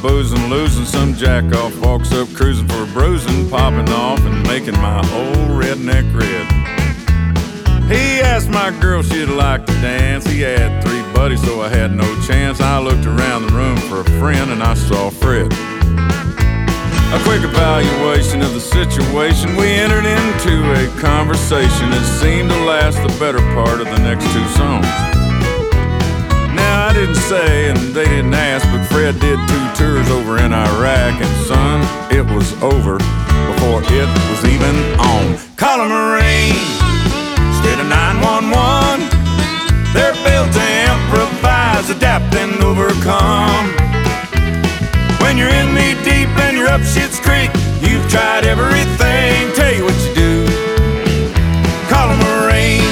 boozing, losing. Some jack-off walks up cruising for a bruising, popping off and making my old redneck red. He asked my girl if she'd like to dance. He had 3 buddies, so I had no chance. I looked around the room for a friend and I saw Fred. A quick evaluation of the situation, we entered into a conversation that seemed to last the better part of the next 2 songs. Now I didn't say and they didn't ask, but Fred did 2 tours over in Iraq, and son, it was over before it was even on. Call a Marine instead of 911. They're built to improvise, adapt and overcome. When you're in knee deep and you're up Schitt's Creek, you've tried everything, tell you what you do, call a Marine.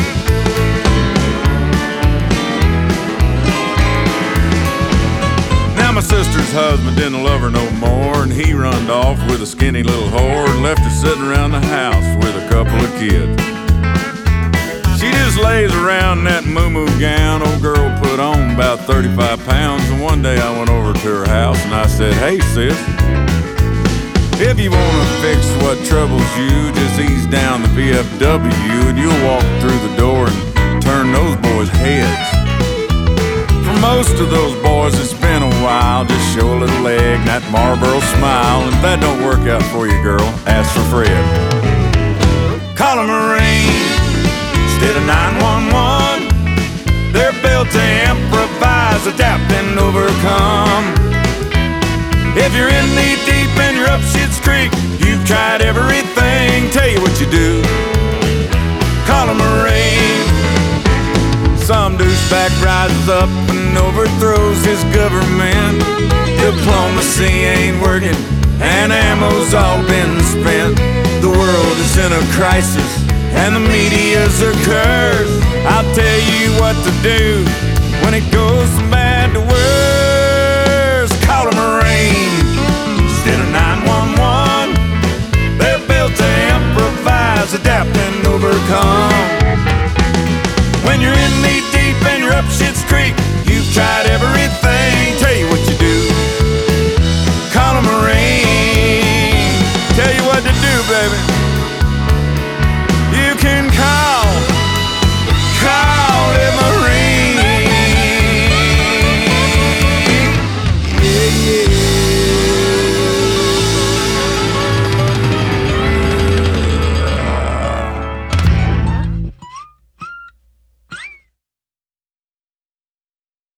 Now my sister's husband didn't love her no more, and he runned off with a skinny little whore and left her sitting around the house with a couple of kids. She just lays around in that moo-moo gown old girl put on about 35 pounds. And one day I went over to her house and I said, hey sis, if you wanna fix what troubles you, just ease down the VFW and you'll walk through the door and turn those boys' heads. For most of those boys it's been a while, just show a little leg and that Marlboro smile. And if that don't work out for you, girl, ask for Fred. Call a Marine instead of 911. They're built to improvise, adapt and overcome. If you're in knee deep and you're up Schitt's Creek, you've tried everything, tell you what you do, call a Marine. Some douchebag rises up and overthrows his government. Diplomacy ain't working and ammo's all been spent. The world is in a crisis and the media's a curse. I'll tell you what to do when it goes